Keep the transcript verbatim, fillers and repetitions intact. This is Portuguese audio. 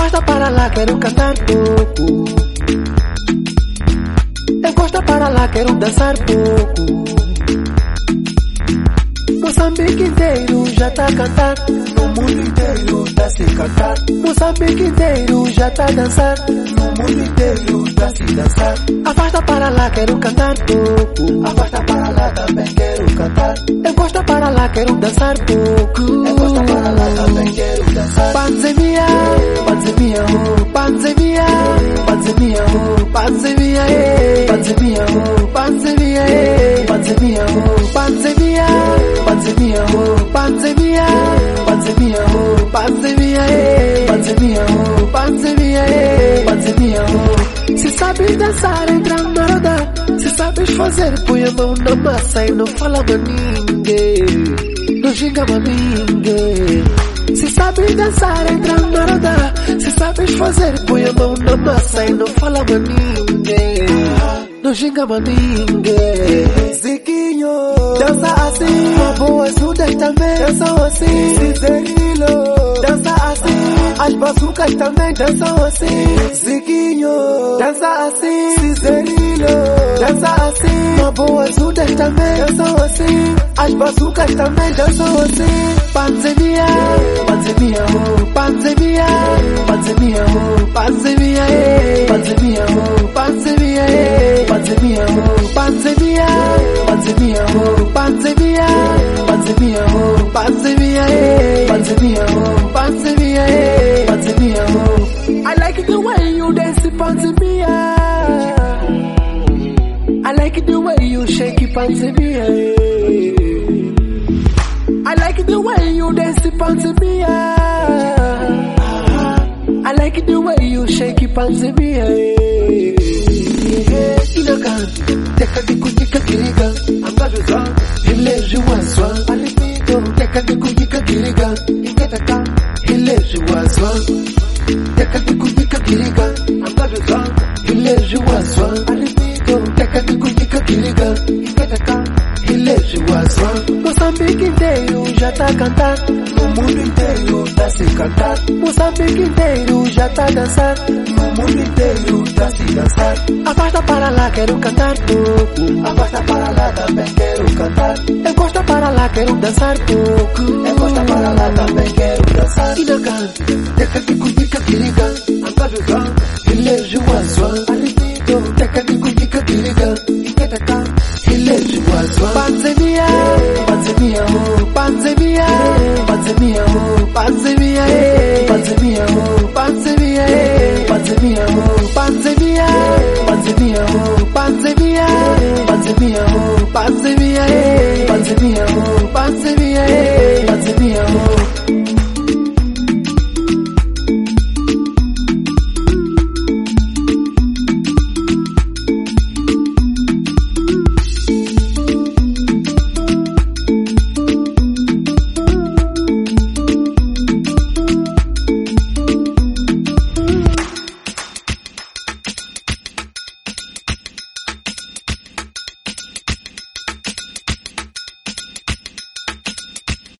Afasta para lá, quero cantar pouco. Encosta para lá, quero dançar pouco. Moçambique inteiro já tá a cantar, no mundo inteiro tá se cantar. Moçambique inteiro já tá a dançar, no mundo inteiro tá se dançar. Afasta para lá, quero cantar pouco. Afasta para lá, também quero cantar. Encosta para lá, quero dançar pouco. Encosta para lá, também quero dançar. Pandemia, pandemia, oh, pandemia, pandemia, oh, pandemia, eh, pandemia, oh, pandemia, eh, pandemia, oh, pandemia. Pandemia, oh, pandemia, pandemia, oh, pandemia, eh, pandemia, oh, pandemia, eh, pandemia, oh. Se sabes dançar, entra na roda. Se sabes fazer, põe a mão na massa e não fala pra ninguém. Não xinga pra ninguém. Se sabes dançar, entra na roda. Se sabes fazer, põe a mão na massa e não fala pra ninguém. Não xinga pra ninguém. Ziquinho, dança assim. Boas nudas também dançam assim. Cicerilo, dança assim. As bazucas também dançam assim. Ziquinho, dança assim. Cicerilo, dança assim. Boas nudas também dançam assim. As bazucas também dançam assim. Pandemia, pandemia, oh, pandemia, pandemia, oh, pandemia, eh, pandemia, oh, pandemia, eh, pandemia, oh, pandemia, pandemia, oh, pandemia, pandemia, oh, pandemia, eh, pandemia, oh, pandemia, eh, pandemia, oh. I like the way you dance, pandemia. I like the way you shake it, pandemia. I like the way you dance, pandemia. I like the way you shake it, pandemia. Inakan, teka dikujika kiriga, angajuza, hileji wazwa. Alipido, teka dikujika kiriga, iketaka, hileji wazwa. Teka dikujika kiriga, angajuza, hileji wazwa. Alipido, teka dikujika kiriga, iketaka, hileji wazwa. Moçambique inteiro já tá a cantar, no mundo inteiro tá se cantar. Moçambique inteiro já tá a dançar, no mundo inteiro tá se dançar. Afasta para lá, quero cantar pouco. Afasta para lá, também quero cantar. Encosta para lá, quero dançar pouco. Encosta para lá, também quero dançar. Inakan, teka dikujika kiriga, angajuza, hileji wazwa. Alipido, teka dikujika kiriga, iketaka, hileji wazwa. Pandemia.